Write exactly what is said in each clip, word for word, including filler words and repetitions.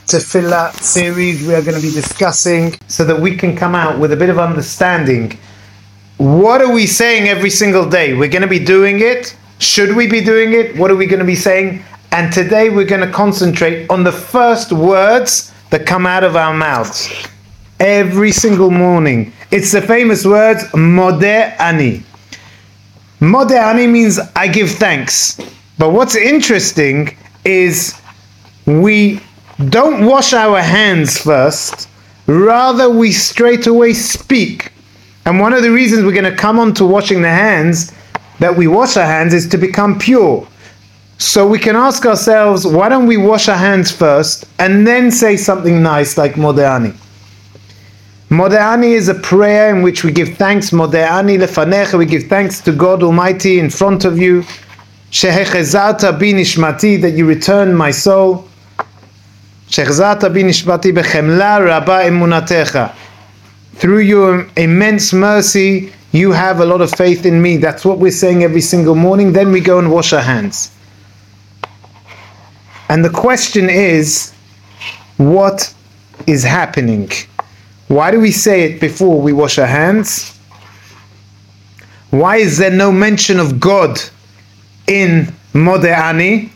Tefillah series we are going to be discussing so that we can come out with a bit of understanding. What are we saying every single day? We're going to be doing it. Should we be doing it? What are we going to be saying? And today we're going to concentrate on the first words that come out of our mouths. Every single morning. It's the famous words, Modeh Ani. Modeh Ani means I give thanks. But what's interesting is we don't wash our hands first, rather we straight away speak. And one of the reasons we're going to come on to washing the hands, that we wash our hands, is to become pure. So we can ask ourselves, why don't we wash our hands first and then say something nice like Modeh Ani? Modeh Ani is a prayer in which we give thanks. Modeh Ani lefanecha, we give thanks to God Almighty in front of you. Shehechezata bi nishmati, that you return my soul. Shehechezata bi nishmati bechemla rabba emunatecha. Through your immense mercy, you have a lot of faith in me. That's what we're saying every single morning. Then we go and wash our hands. And the question is, what is happening? Why do we say it before we wash our hands? Why is there no mention of God in Modeh Ani?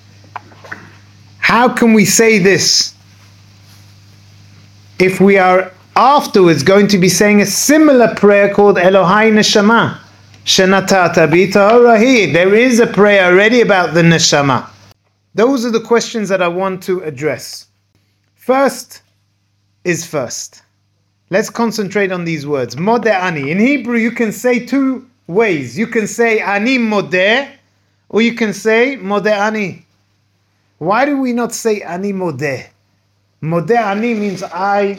How can we say this if we are afterwards going to be saying a similar prayer called Elohai Neshama? Shenatata bi Taharahi. There is a prayer already about the Neshama. Those are the questions that I want to address. First is first. Let's concentrate on these words. Modeh Ani. In Hebrew, you can say two ways. You can say Ani Modeh, or you can say Modeh Ani. Why do we not say Ani Modeh? Modeh Ani means I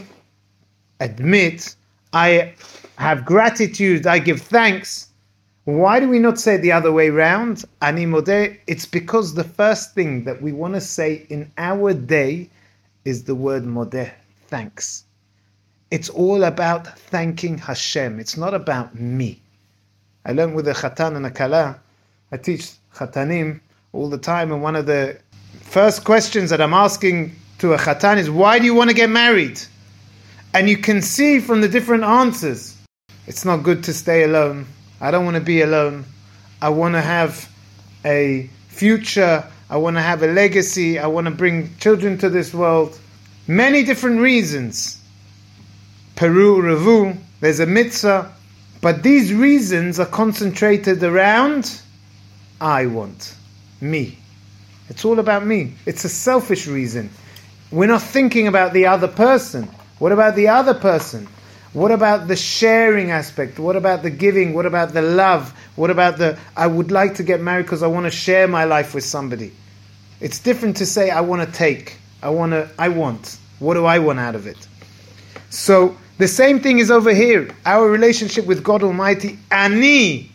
admit, I have gratitude, I give thanks. Why do we not say it the other way around? Ani Modeh. It's because the first thing that we want to say in our day is the word Modeh, thanks. It's all about thanking Hashem. It's not about me. I learned with a Chatan and a Kala. I teach Chatanim all the time, and one of the first questions that I'm asking to a Chatan is, why do you want to get married? And you can see from the different answers, it's not good to stay alone. I don't want to be alone. I want to have a future. I want to have a legacy. I want to bring children to this world. Many different reasons. Peru, Revu, there's a mitzvah. But these reasons are concentrated around I want, me. It's all about me. It's a selfish reason. We're not thinking about the other person. What about the other person? What about the sharing aspect? What about the giving? What about the love? What about the, I would like to get married because I want to share my life with somebody. It's different to say, I want to take. I want to, I want. What do I want out of it? So, the same thing is over here. Our relationship with God Almighty. Ani.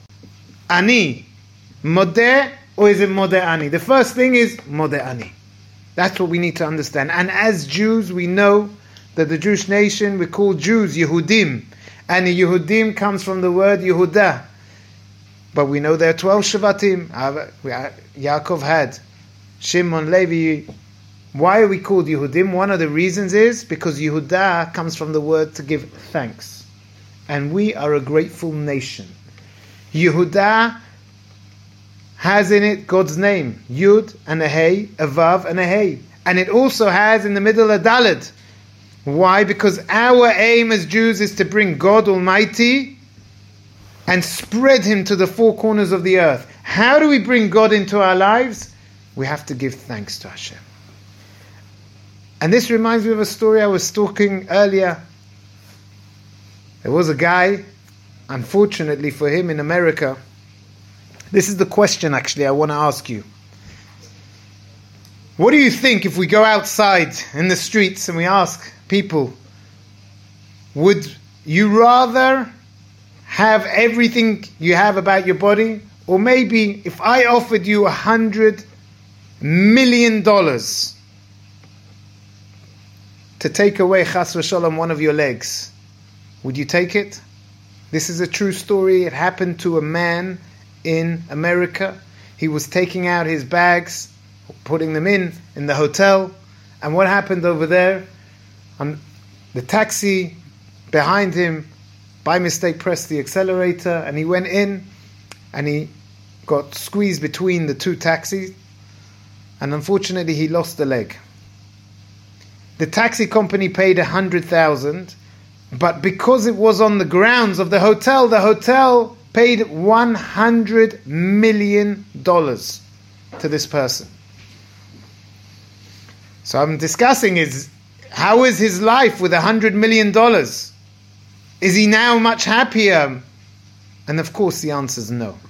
Ani. Modeh, or is it Modeh Ani? The first thing is Modeh Ani. That's what we need to understand. And as Jews, we know that the Jewish nation, we call Jews Yehudim. And the Yehudim comes from the word Yehudah. But we know there are twelve Shvatim. Yaakov had Shimon, Levi. Why are we called Yehudim? One of the reasons is because Yehudah comes from the word to give thanks. And we are a grateful nation. Yehudah has in it God's name. Yud and a Hey, a Vav and a Hey. And it also has in the middle a Daled. Why? Because our aim as Jews is to bring God Almighty and spread Him to the four corners of the earth. How do we bring God into our lives? We have to give thanks to Hashem. And this reminds me of a story I was talking earlier. There was a guy, unfortunately for him, in America. This is the question actually I want to ask you. What do you think if we go outside in the streets and we ask people, would you rather have everything you have about your body? Or maybe if I offered you a hundred million dollars to take away, chas v'shalom, one of your legs, would you take it? This is a true story. It happened to a man in America. He was taking out his bags, putting them in, in the hotel, And what happened over there? Um, the taxi behind him, by mistake, pressed the accelerator, and he went in, and he got squeezed between the two taxis, and unfortunately he lost a leg. The taxi company paid a hundred thousand, but because it was on the grounds of the hotel, the hotel paid one hundred million dollars to this person. So I'm discussing is, how is his life with a hundred million dollars? Is he now much happier? And of course the answer is no.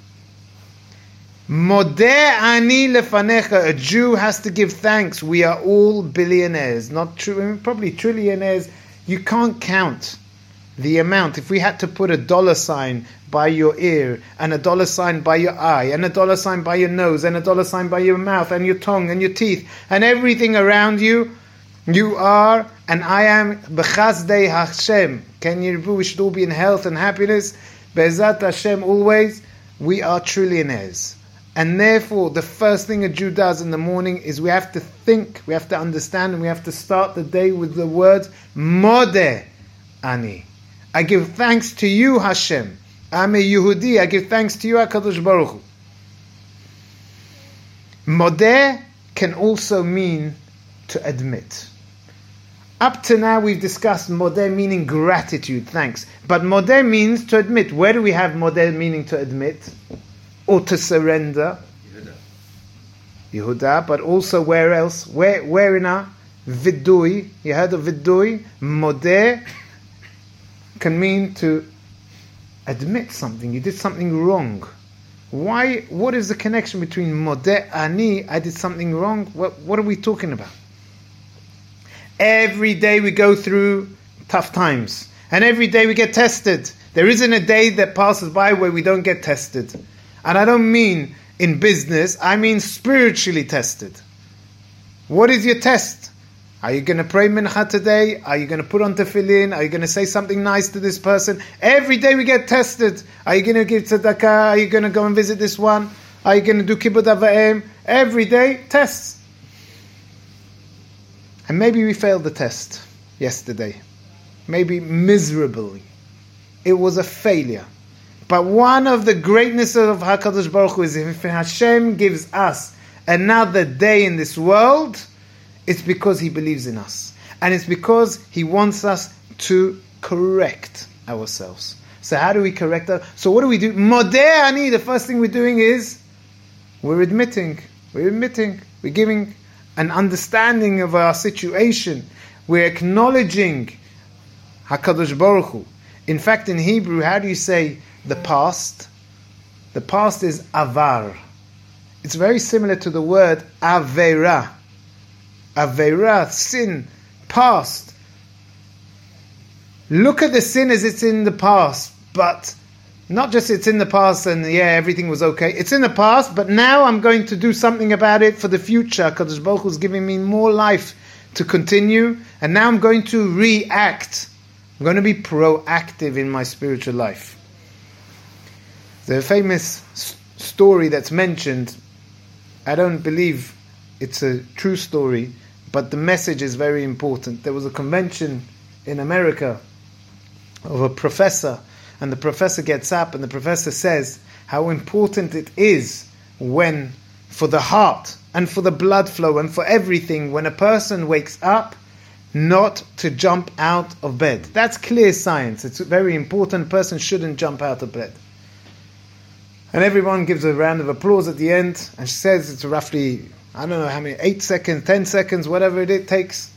Modeh ani lefanecha. A Jew has to give thanks. We are all billionaires, not true, probably trillionaires. You can't count the amount. If we had to put a dollar sign by your ear, and a dollar sign by your eye, and a dollar sign by your nose, and a dollar sign by your mouth, and your tongue, and your teeth, and everything around you, you are, and I am, b'chazdei Hashem. Can you, we should all be in health and happiness. Be'ezat Hashem, always. We are trillionaires. And therefore, the first thing a Jew does in the morning is we have to think, we have to understand, and we have to start the day with the words, Modeh ani. I give thanks to you, Hashem. I'm a Yehudi. I give thanks to you, HaKadosh Baruch Hu. Modeh can also mean to admit. Up to now we've discussed Modeh meaning gratitude, thanks. But Modeh means to admit. Where do we have Modeh meaning to admit? Or to surrender? Yehuda. Yehuda, but also where else? Where, where in our Vidui? You heard of Vidui? Modeh can mean to admit something. You did something wrong. Why? What is the connection between Modeh ani, I did something wrong? What, what are we talking about? Every day we go through tough times. And every day we get tested. There isn't a day that passes by where we don't get tested. And I don't mean in business, I mean spiritually tested. What is your test? Are you going to pray mincha today? Are you going to put on tefillin? Are you going to say something nice to this person? Every day we get tested. Are you going to give tzedakah? Are you going to go and visit this one? Are you going to do kibbud av va'em? Every day, tests. And maybe we failed the test yesterday. Maybe miserably. It was a failure. But one of the greatnesses of HaKadosh Baruch Hu is if Hashem gives us another day in this world, it's because He believes in us. And it's because He wants us to correct ourselves. So how do we correct our... So what do we do? Modeh ani, the first thing we're doing is we're admitting. We're admitting. We're giving an understanding of our situation. We're acknowledging HaKadosh Baruch Hu. In fact, in Hebrew, how do you say the past? The past is avar. It's very similar to the word avera. Avera, sin, past. Look at the sin as it's in the past, but not just it's in the past and yeah, everything was okay. It's in the past, but now I'm going to do something about it for the future. Kadosh Baruch Hu is giving me more life to continue, and now I'm going to react. I'm going to be proactive in my spiritual life. The famous story that's mentioned, I don't believe it's a true story, but the message is very important. There was a convention in America of a professor, and the professor gets up and the professor says how important it is when, for the heart and for the blood flow and for everything, when a person wakes up, not to jump out of bed. That's clear science. It's very important. A person shouldn't jump out of bed. And everyone gives a round of applause at the end, and she says it's roughly, I don't know how many, eight seconds, ten seconds, whatever it takes.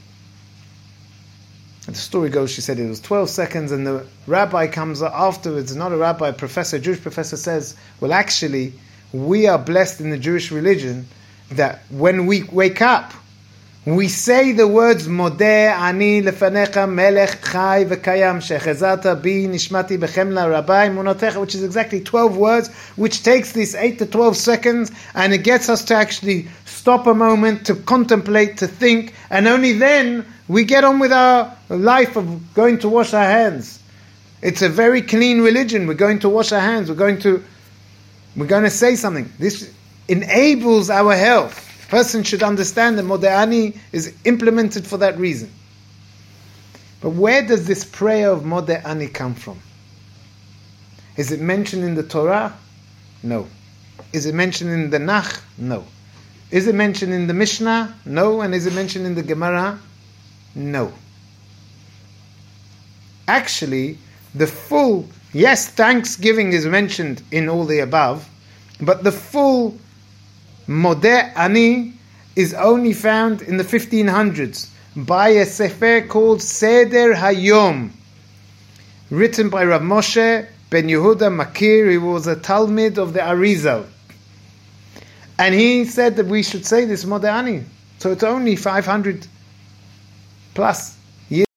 And the story goes, she said it was twelve seconds, and the rabbi comes afterwards, not a rabbi, a professor, a Jewish professor says, well actually, we are blessed in the Jewish religion that when we wake up, we say the words Modeh ani lefanecha melech chai v'kayam shechezata bi nishmati bechemla rabbi munotecha, which is exactly twelve words, which takes these eight to twelve seconds, and it gets us to actually stop a moment, to contemplate, to think, and only then we get on with our life of going to wash our hands. It's a very clean religion. We're going to wash our hands. We're going to we're going to say something. This enables our health. Person should understand that Modeh is implemented for that reason. But where does this prayer of Modeh come from? Is it mentioned in the Torah? No. Is it mentioned in the Nach? No. Is it mentioned in the Mishnah? No. And is it mentioned in the Gemara? No. Actually, the full, yes, thanksgiving is mentioned in all the above, but the full Modeh Ani is only found in the fifteen hundreds by a sefer called Seder Hayom, written by Rav Moshe ben Yehuda Makir. He was a Talmid of the Arizal. And he said that we should say this Modeh Ani. So it's only five hundred plus years.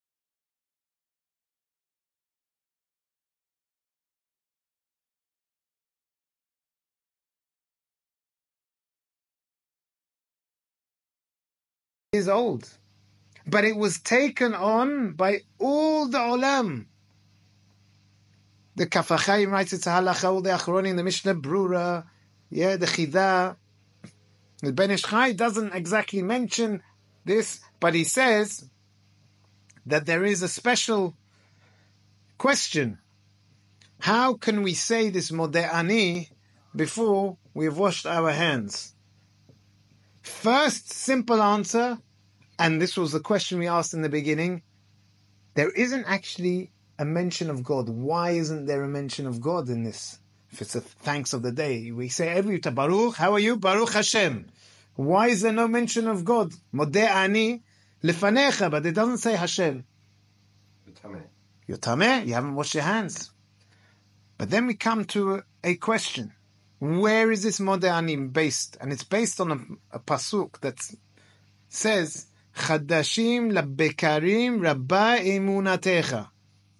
Is old, but it was taken on by all the olam. The Kaf HaChaim writes it's a halacha, all the Achronim, the Mishnah Brura, yeah, the Chida. The Ben Ish Chai doesn't exactly mention this, but he says that there is a special question. How can we say this Modeh Ani before we have washed our hands? First simple answer, and this was the question we asked in the beginning, there isn't actually a mention of God. Why isn't there a mention of God in this? If it's a thanks of the day, we say every time, Baruch, how are you? Baruch Hashem. Why is there no mention of God? Modeh Ani lefanecha, but it doesn't say Hashem. You're tameh. You're tameh, you haven't washed your hands. But then we come to a, a question. Where is this Modeh Ani based? And it's based on a, a pasuk that says, Chadashim labbekarim rabba emunatecha.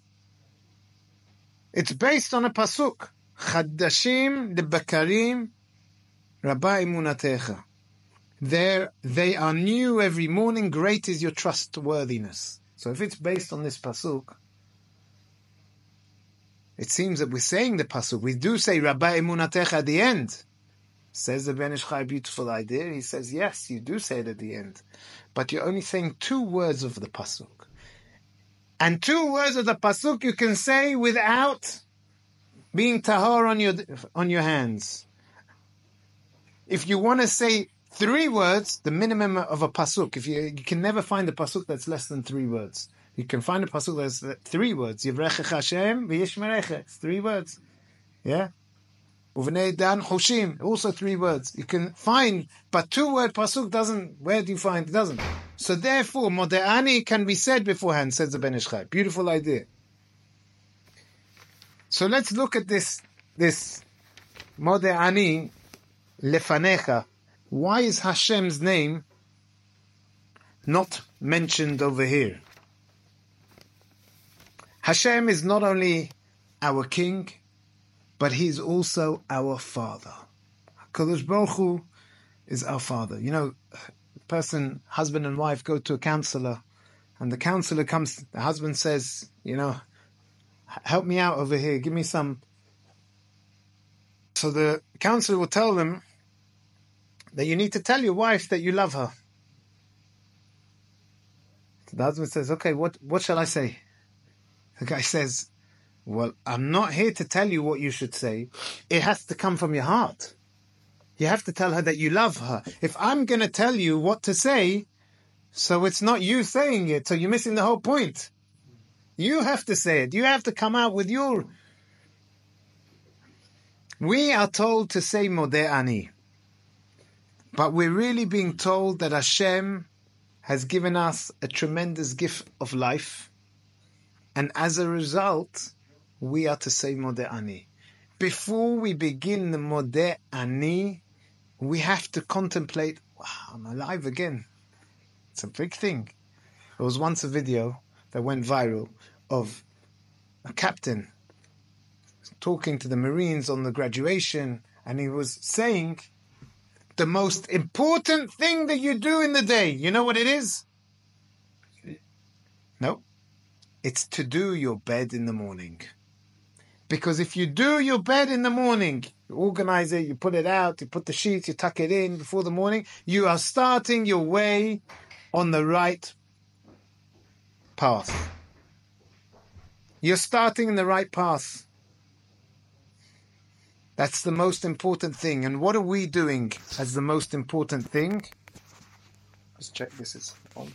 It's based on a pasuk. Chadashim labbekarim rabba emunatecha. There, they are new every morning. Great is your trustworthiness. So if it's based on this pasuk, it seems that we're saying the pasuk. We do say Rabba Emunatecha at the end. Says the Ben Ish Chai, beautiful idea. He says, yes, you do say it at the end. But you're only saying two words of the pasuk. And two words of the pasuk you can say without being tahor on your, on your hands. If you want to say three words, the minimum of a pasuk, if you, you can never find a pasuk that's less than three words. You can find a pasuk that's three words. Yivrechecha Hashem v'yishmerecha. It's three words. Yeah? Uvnei dan choshim. Also three words. You can find, but two word pasuk doesn't, where do you find it? Doesn't. So therefore, Modeh Ani can be said beforehand, says the Ben Ish Chai. Beautiful idea. So let's look at this, this Modeh Ani lefanecha. Why is Hashem's name not mentioned over here? Hashem is not only our king, but he is also our father. HaKadosh Baruch Hu is our father. You know, a person, husband and wife, go to a counselor, and the counselor comes, the husband says, you know, help me out over here, give me some. So the counselor will tell them that you need to tell your wife that you love her. So the husband says, okay, what, what shall I say? The guy says, well, I'm not here to tell you what you should say. It has to come from your heart. You have to tell her that you love her. If I'm going to tell you what to say, so it's not you saying it, so you're missing the whole point. You have to say it. You have to come out with your... We are told to say Modeh Ani. But we're really being told that Hashem has given us a tremendous gift of life. And as a result, we are to say Modeh Ani. Before we begin the Modeh Ani, we have to contemplate, wow, I'm alive again. It's a big thing. There was once a video that went viral of a captain talking to the Marines on the graduation, and he was saying, the most important thing that you do in the day, you know what it is? No. It's to do your bed in the morning. Because if you do your bed in the morning, You organize it, you put it out, you put the sheets, you tuck it in before the morning. You are starting your way on the right path. You're starting in the right path. That's the most important thing. And what are we doing as the most important thing? Let's check this is on.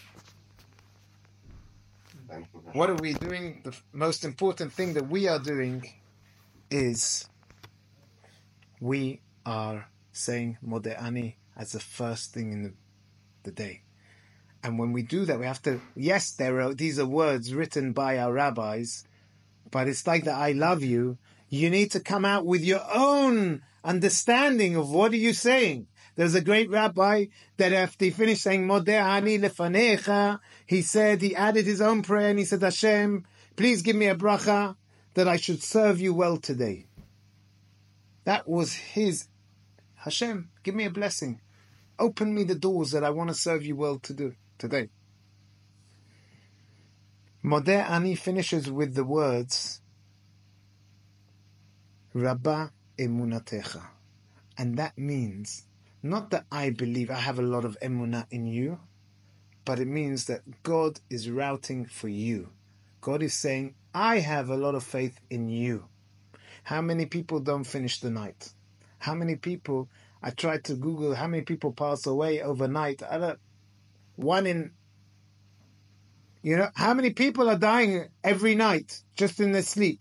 What are we doing? The most important thing that we are doing is we are saying Modeh Ani as the first thing in the, the day. And when we do that, we have to, yes, there are, these are words written by our rabbis, but it's like the I love you. You need to come out with your own understanding of what are you saying. There's a great rabbi that after he finished saying Modeh Ani lefanecha, he said, he added his own prayer and he said, Hashem, please give me a bracha that I should serve you well today. That was his, Hashem, give me a blessing. Open me the doors that I want to serve you well to do today. Modeh Ani finishes with the words, Rabba emunatecha. And that means, not that I believe I have a lot of emunah in you, but it means that God is routing for you. God is saying, I have a lot of faith in you. How many people don't finish the night? How many people, I tried to Google how many people pass away overnight. I don't, one in, you know, how many people are dying every night just in their sleep?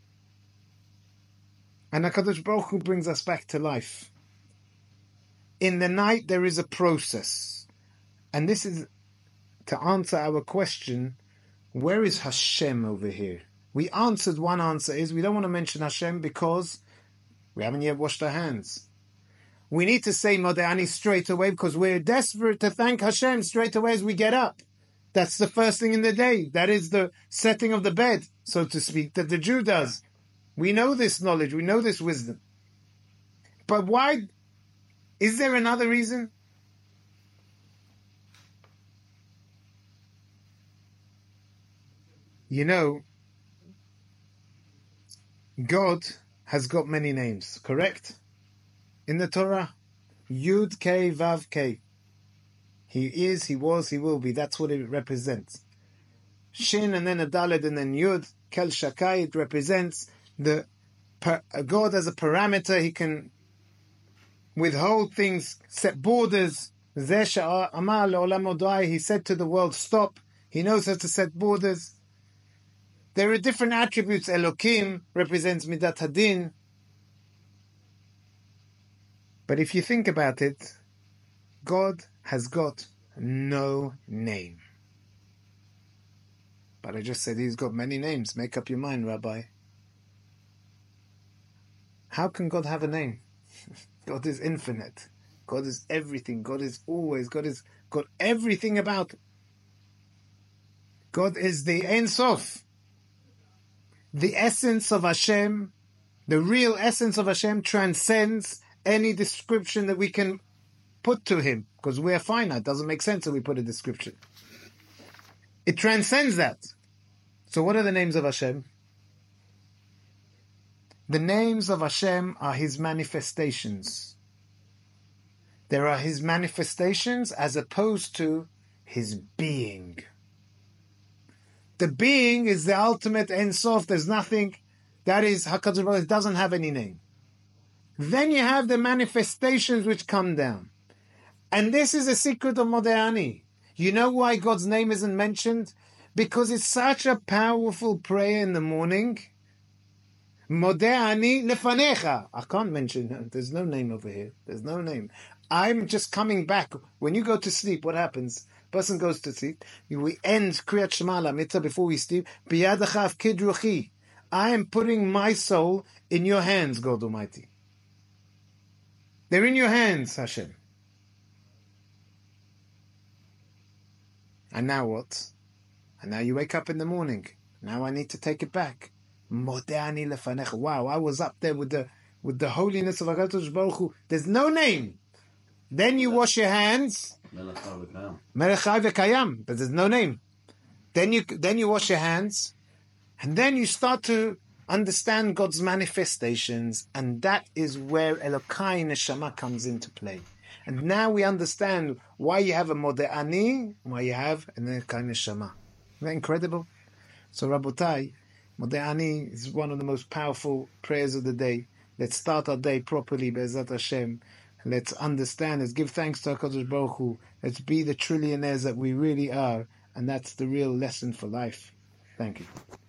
And HaKadosh Baruch Hu brings us back to life. In the night there is a process. And this is to answer our question, where is Hashem over here? We answered one answer is we don't want to mention Hashem because we haven't yet washed our hands. We need to say Modeh Ani straight away because we're desperate to thank Hashem straight away as we get up. That's the first thing in the day. That is the setting of the bed, so to speak, that the Jew does. We know this knowledge. We know this wisdom. But why? Is there another reason? You know, God has got many names, correct? In the Torah, Yud Kei Vav Kei. He is, he was, he will be. That's what it represents. Shin and then a Dalet and then Yud. Kel Shakai, it represents the per, God as a parameter. He can withhold things, set borders. He said to the world, stop. He knows how to set borders. There are different attributes. Elokim represents Midat Hadin. But if you think about it, God has got no name. But I just said he's got many names. Make up your mind, Rabbi. How can God have a name? God is infinite. God is everything. God is always. God is got everything about. God is the Ein Sof. The essence of Hashem, the real essence of Hashem transcends any description that we can put to Him. Because we are finite. It doesn't make sense that we put a description. It transcends that. So what are the names of Hashem? The names of Hashem are His manifestations. There are His manifestations as opposed to His being. The being is the ultimate Ein Sof. There's nothing. That is, HaKadosh Baruch Hu doesn't have any name. Then you have the manifestations which come down. And this is the secret of Modeh Ani. You know why God's name isn't mentioned? Because it's such a powerful prayer in the morning. Modeh Ani lefanecha. I can't mention it. There's no name over here. There's no name. I'm just coming back. When you go to sleep, what happens? Person goes to sleep. We end Kriyat Shema Mitzvah before we sleep. Biyadacha afkid ruchi. I am putting my soul in your hands, God Almighty. They're in your hands, Hashem. And now what? And now you wake up in the morning. Now I need to take it back. Modeh Ani lefanecha. Wow, I was up there with the with the holiness of HaKadosh Baruch Hu. There's no name. Then you wash your hands. Melech Chai v'Kayam. But there's no name. Then you then you wash your hands, and then you start to understand God's manifestations, and that is where Elokai Neshama comes into play. And now we understand why you have a Modeh Ani, why you have an Elokai Neshama. Isn't that incredible? So Rabotai, Modeh Ani is one of the most powerful prayers of the day. Let's start our day properly, Be'ezrat Hashem. Let's understand, let's give thanks to HaKadosh Baruch Hu. Let's be the trillionaires that we really are. And that's the real lesson for life. Thank you.